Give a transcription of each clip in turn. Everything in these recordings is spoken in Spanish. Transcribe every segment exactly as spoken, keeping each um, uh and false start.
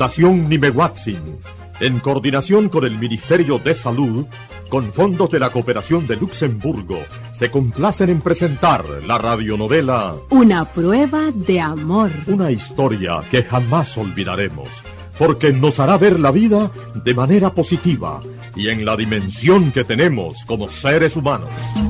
Fundación Nimehuatzin, en coordinación con el Ministerio de Salud, con fondos de la Cooperación de Luxemburgo, se complacen en presentar la radionovela Una prueba de amor. Una historia que jamás olvidaremos, porque nos hará ver la vida de manera positiva y en la dimensión que tenemos como seres humanos.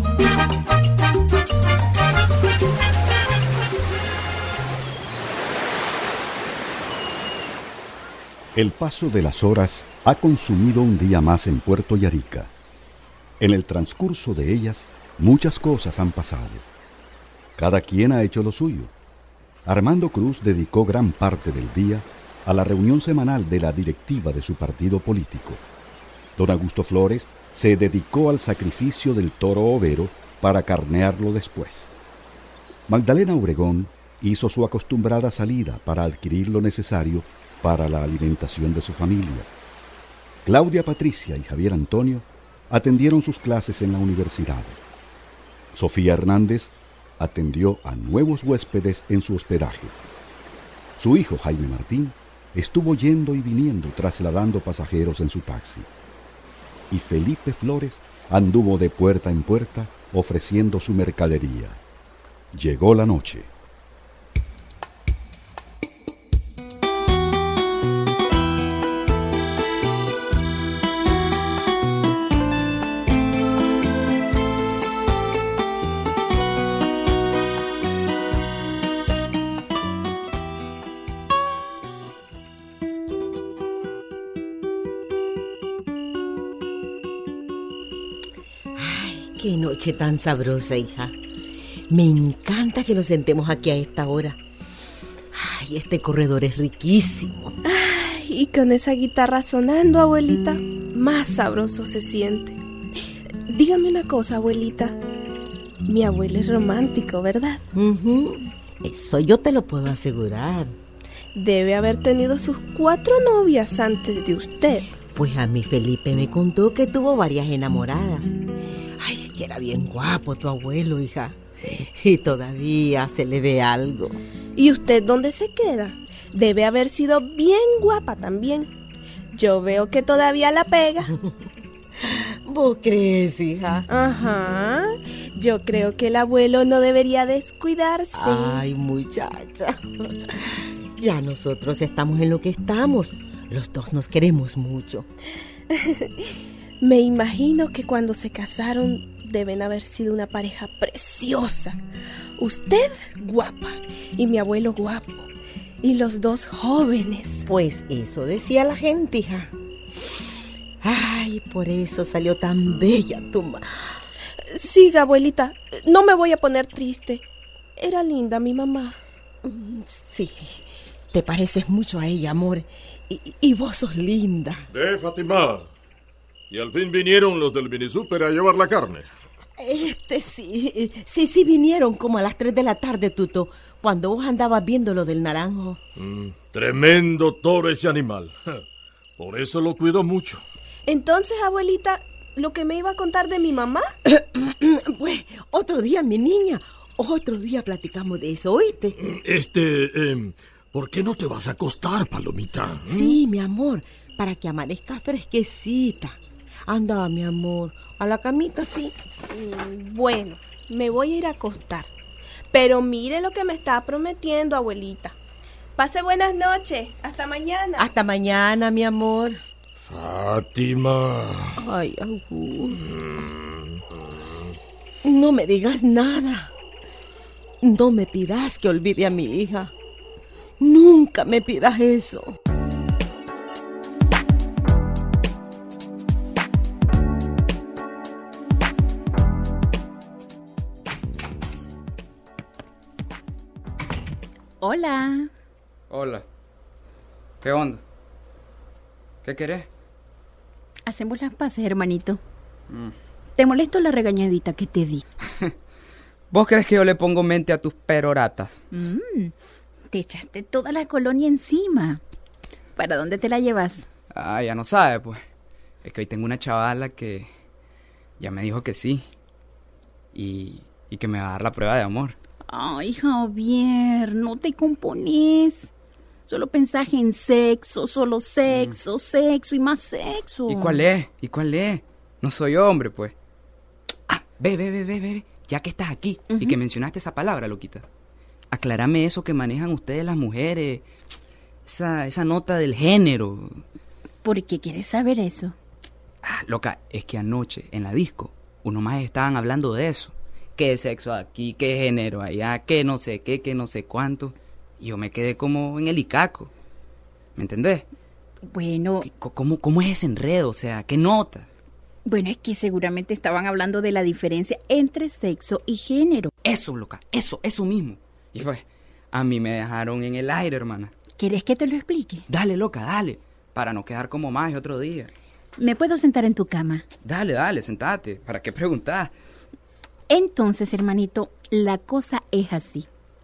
El paso de las horas ha consumido un día más en Puerto Yarica. En el transcurso de ellas, muchas cosas han pasado. Cada quien ha hecho lo suyo. Armando Cruz dedicó gran parte del día a la reunión semanal de la directiva de su partido político. Don Augusto Flores se dedicó al sacrificio del toro overo para carnearlo después. Magdalena Obregón hizo su acostumbrada salida para adquirir lo necesario para la alimentación de su familia. Claudia Patricia y Javier Antonio atendieron sus clases en la universidad. Sofía Hernández atendió a nuevos huéspedes en su hospedaje. Su hijo Jaime Martín estuvo yendo y viniendo trasladando pasajeros en su taxi. Y Felipe Flores anduvo de puerta en puerta ofreciendo su mercadería. Llegó la noche. ¡Qué noche tan sabrosa, hija! Me encanta que nos sentemos aquí a esta hora. ¡Ay, este corredor es riquísimo! Ay, y con esa guitarra sonando, abuelita, más sabroso se siente. Dígame una cosa, abuelita. Mi abuelo es romántico, ¿verdad? Uh-huh. Eso yo te lo puedo asegurar. Debe haber tenido sus cuatro novias antes de usted. Pues a mí Felipe me contó que tuvo varias enamoradas. Ay, que era bien guapo tu abuelo, hija. Y todavía se le ve algo. ¿Y usted dónde se queda? Debe haber sido bien guapa también. Yo veo que todavía la pega. ¿Vos crees, hija? Ajá. Yo creo que el abuelo no debería descuidarse. Ay, muchacha. Ya nosotros estamos en lo que estamos. Los dos nos queremos mucho. Me imagino que cuando se casaron deben haber sido una pareja preciosa. Usted guapa y mi abuelo guapo. Y los dos jóvenes. Pues eso decía la gente, hija. Ay, por eso salió tan bella tu mamá. Siga, abuelita. No me voy a poner triste. Era linda mi mamá. Sí, te pareces mucho a ella, amor. Y, y vos sos linda. De Fátima. Y al fin vinieron los del minisúper a llevar la carne. Este sí, sí, sí vinieron como a las tres de la tarde, Tuto, cuando vos andabas viendo lo del naranjo. Mm, tremendo toro ese animal. Por eso lo cuido mucho. Entonces, abuelita, ¿lo que me iba a contar de mi mamá? Pues, otro día, mi niña, otro día platicamos de eso, ¿oíste? Este, eh, ¿por qué no te vas a acostar, Palomita? ¿Mm? Sí, mi amor, para que amanezca fresquecita. Anda, mi amor, a la camita, sí. Bueno, me voy a ir a acostar. Pero mire lo que me está prometiendo, abuelita. Pase buenas noches. Hasta mañana. Hasta mañana, mi amor. Fátima. Ay, Augusto. No me digas nada. No me pidas que olvide a mi hija. Nunca me pidas eso. Hola. Hola. ¿Qué onda? ¿Qué querés? Hacemos las paces, hermanito. Mm. ¿Te molesto la regañadita que te di? ¿Vos crees que yo le pongo mente a tus peroratas? Mm, te echaste toda la colonia encima. ¿Para dónde te la llevas? Ah, ya no sabe, pues. Es que hoy tengo una chavala que ya me dijo que sí. Y, y que me va a dar la prueba de amor. Ay, Javier, no te compones. Solo pensás en sexo, solo sexo, mm. sexo y más sexo. ¿Y cuál es? ¿Y cuál es? No soy hombre, pues. Ah, ve, ve, ve, ve, ve. Ya que estás aquí uh-huh. y que mencionaste esa palabra, loquita. Aclárame eso que manejan ustedes las mujeres. Esa, esa nota del género. ¿Por qué quieres saber eso? Ah, loca, es que anoche en la disco, unos más estaban hablando de eso. ¿Qué sexo aquí? ¿Qué género allá? ¿Qué no sé qué? ¿Qué no sé cuánto? Y yo me quedé como en el icaco. ¿Me entendés? Bueno... ¿Cómo, cómo es ese enredo? O sea, ¿qué nota? Bueno, es que seguramente estaban hablando de la diferencia entre sexo y género. Eso, loca, eso, eso mismo. Y pues, a mí me dejaron en el aire, hermana. ¿Quieres que te lo explique? Dale, loca, dale. Para no quedar como más otro día. ¿Me puedo sentar en tu cama? Dale, dale, sentate. ¿Para qué preguntar? Entonces, hermanito, la cosa es así.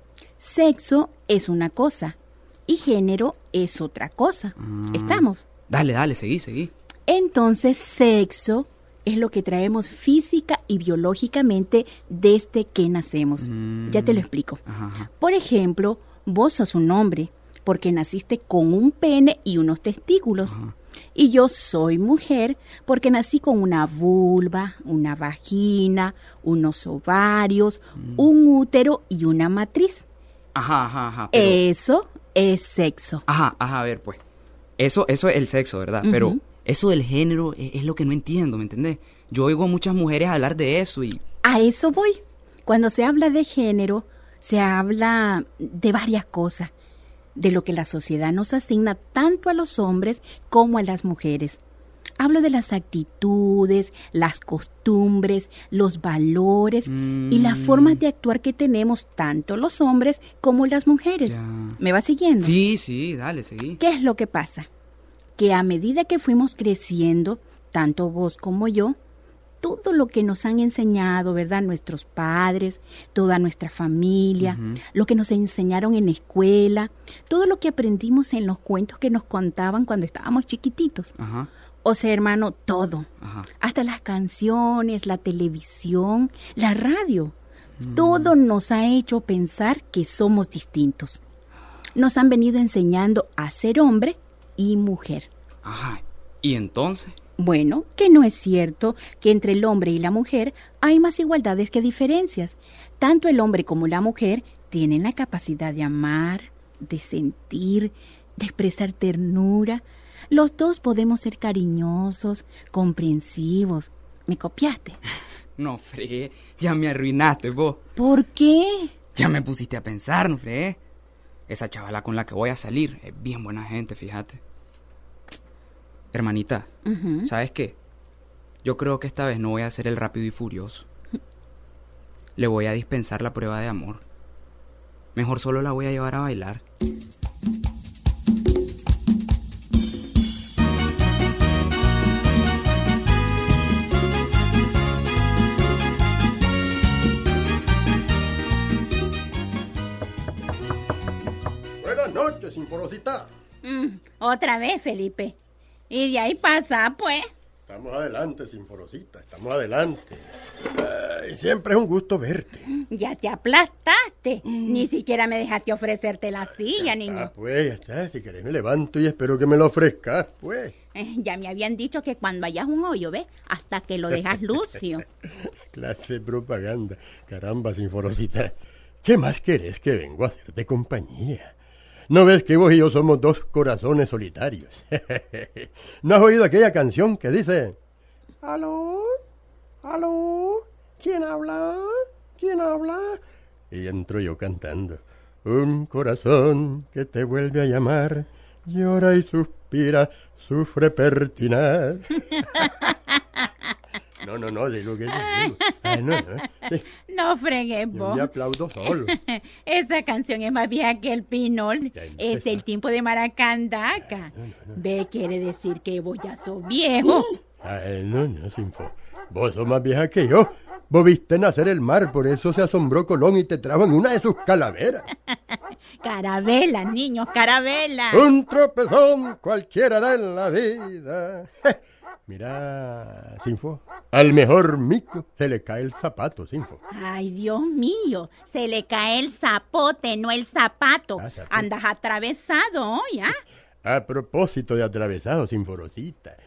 Sexo es una cosa y género es otra cosa. Mm. ¿Estamos? Dale, dale, seguí, seguí. Entonces, sexo es lo que traemos física y biológicamente desde que nacemos. Mm. Ya te lo explico. Ajá, ajá. Por ejemplo, vos sos un hombre porque naciste con un pene y unos testículos. Ajá. Y yo soy mujer porque nací con una vulva, una vagina, unos ovarios, mm. un útero y una matriz. Ajá, ajá, ajá. Pero... Eso es sexo. Ajá, ajá, a ver, pues. Eso, eso es el sexo, ¿verdad? Uh-huh. Pero eso del género es, es lo que no entiendo, ¿me entendés? Yo oigo a muchas mujeres hablar de eso y... A eso voy. Cuando se habla de género, se habla de varias cosas. De lo que la sociedad nos asigna tanto a los hombres como a las mujeres. Hablo de las actitudes, las costumbres, los valores mm. y las formas de actuar que tenemos tanto los hombres como las mujeres. Ya. ¿Me vas siguiendo? Sí, sí, dale, seguí. ¿Qué es lo que pasa? Que a medida que fuimos creciendo, tanto vos como yo, todo lo que nos han enseñado, ¿verdad? Nuestros padres, toda nuestra familia, uh-huh. lo que nos enseñaron en la escuela, todo lo que aprendimos en los cuentos que nos contaban cuando estábamos chiquititos. Uh-huh. O sea, hermano, todo. Uh-huh. Hasta las canciones, la televisión, la radio. Uh-huh. Todo nos ha hecho pensar que somos distintos. Nos han venido enseñando a ser hombre y mujer. Ajá. ¿Y entonces? Bueno, que no es cierto que entre el hombre y la mujer hay más igualdades que diferencias. Tanto el hombre como la mujer tienen la capacidad de amar, de sentir, de expresar ternura. Los dos podemos ser cariñosos, comprensivos. ¿Me copiaste? No, fregué. Ya me arruinaste, vos. ¿Por qué? Ya me pusiste a pensar, no fregué. Esa chavala con la que voy a salir es bien buena gente, fíjate. Hermanita, uh-huh. ¿sabes qué? Yo creo que esta vez no voy a hacer el rápido y furioso. Le voy a dispensar la prueba de amor. Mejor solo la voy a llevar a bailar. Buenas noches, Sinforosita. Mm, otra vez, Felipe. Y de ahí pasa, pues. Estamos adelante, Sinforosita, estamos adelante. Uh, siempre es un gusto verte. Ya te aplastaste. Mm. Ni siquiera me dejaste ofrecerte la silla, ya niño. Está, pues, ya está. Si querés me levanto y espero que me lo ofrezcas, pues. Eh, ya me habían dicho que cuando hayas un hoyo, ¿ves? Hasta que lo dejas lucio. Clase de propaganda. Caramba, Sinforosita. ¿Qué más querés que vengo a hacerte compañía? ¿No ves que vos y yo somos dos corazones solitarios? ¿No has oído aquella canción que dice... ¿Aló? ¿Aló? ¿Quién habla? ¿Quién habla? Y entro yo cantando. Un corazón que te vuelve a llamar, llora y suspira, sufre pertinaz. No, no, no, digo que digo. Ay, no, no. Sí. No fregues, vos. Yo me aplaudo solo. Esa canción es más vieja que el pinol. Es del tiempo de Maracandaca. No, no, no. Ve, quiere decir que vos ya sos viejo. Ay, no, no, Sinfo. Vos sos más vieja que yo. Vos viste nacer el mar, por eso se asombró Colón y te trajo en una de sus calaveras. Carabela, niños, carabela. Un tropezón cualquiera da en la vida. Mira, Sinfo, al mejor mico se le cae el zapato, Sinfo. Ay, Dios mío, se le cae el zapote, no el zapato. Ah, zapote. Andas atravesado hoy, ¿ah? A propósito de atravesado, Sinforosita.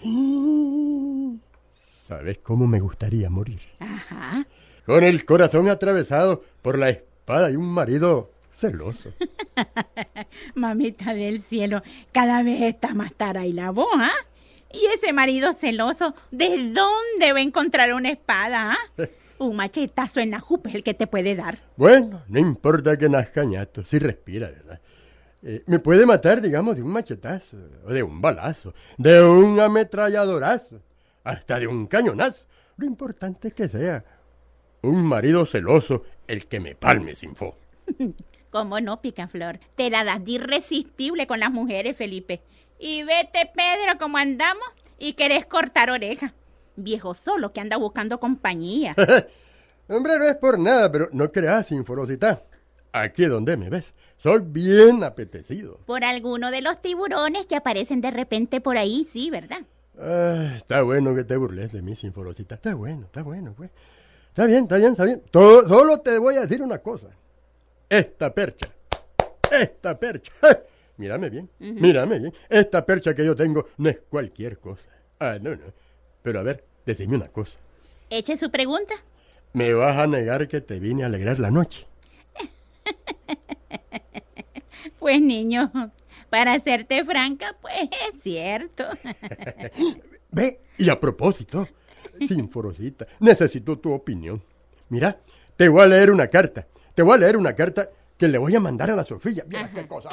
¿Sabes cómo me gustaría morir? Ajá. Con el corazón atravesado por la espada de un marido celoso. Mamita del cielo, cada vez está más tara y la voz, ¿ah? Y ese marido celoso, ¿de dónde va a encontrar una espada, ah? Un machetazo en la jupa es el que te puede dar. Bueno, no importa que nazca ñato, si respira, ¿verdad? Eh, me puede matar, digamos, de un machetazo, o de un balazo, de un ametralladorazo, hasta de un cañonazo. Lo importante es que sea un marido celoso el que me palme, Sinfo. ¿Cómo no, Picaflor? Te la das de irresistible con las mujeres, Felipe. Y vete, Pedro, como andamos, y querés cortar oreja. Viejo solo que anda buscando compañía. Hombre, no es por nada, pero no creas, Sinforosita. Aquí donde me ves, soy bien apetecido. Por alguno de los tiburones que aparecen de repente por ahí, sí, ¿verdad? Ah, está bueno que te burles de mí, Sinforosita. Está bueno, está bueno, pues. Está bien, está bien, está bien. Todo, solo te voy a decir una cosa. Esta percha, esta percha, mírame bien, uh-huh. mírame bien. Esta percha que yo tengo no es cualquier cosa. Ah, no, no. Pero a ver, decime una cosa. Eche su pregunta. ¿Me vas a negar que te vine a alegrar la noche? Pues, niño, para serte franca, pues es cierto. Ve, y a propósito, Sinforosita, necesito tu opinión. Mira, te voy a leer una carta. Te voy a leer una carta que le voy a mandar a la Sofía. Mira qué cosa.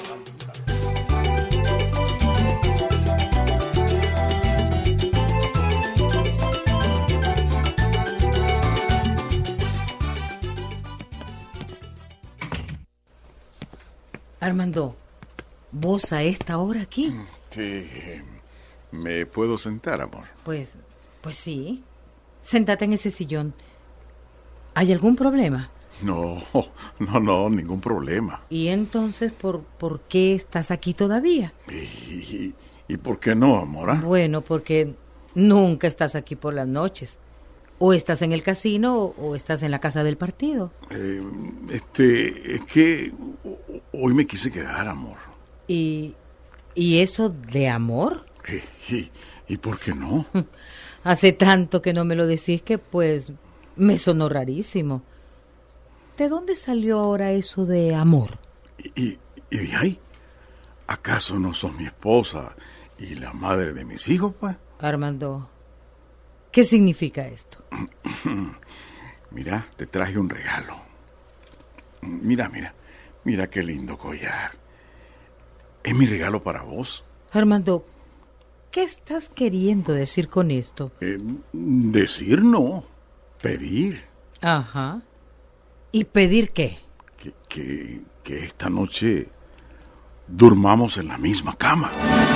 Armando, ¿vos a esta hora aquí? Sí. ¿Me puedo sentar, amor? Pues, pues sí. Séntate en ese sillón. ¿Hay algún problema? No, no, no, ningún problema. ¿Y entonces por, por qué estás aquí todavía? ¿Y, y por qué no, amor? Bueno, porque nunca estás aquí por las noches. O estás en el casino o, o estás en la casa del partido. Eh, este, es que hoy me quise quedar, amor. ¿Y, y eso de amor? ¿Y, y, y por qué no? Hace tanto que no me lo decís que pues me sonó rarísimo. ¿De dónde salió ahora eso de amor? ¿Y, y, y de ahí? ¿Acaso no sos mi esposa y la madre de mis hijos, pues? Armando, ¿qué significa esto? Mira, te traje un regalo. Mira, mira, mira qué lindo collar. Es mi regalo para vos. Armando, ¿qué estás queriendo decir con esto? Eh, decir no, pedir. Ajá. ¿Y pedir qué? Que, que, que esta noche durmamos en la misma cama.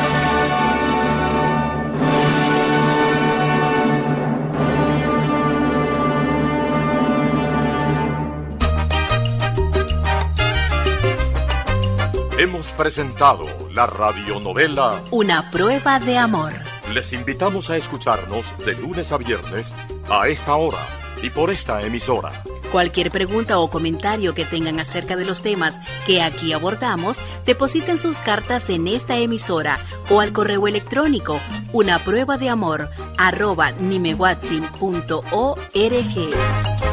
Hemos presentado la radionovela Una prueba de amor. Les invitamos a escucharnos de lunes a viernes a esta hora y por esta emisora. Cualquier pregunta o comentario que tengan acerca de los temas que aquí abordamos, depositen sus cartas en esta emisora o al correo electrónico una prueba de amor arroba nimehuatzin punto org.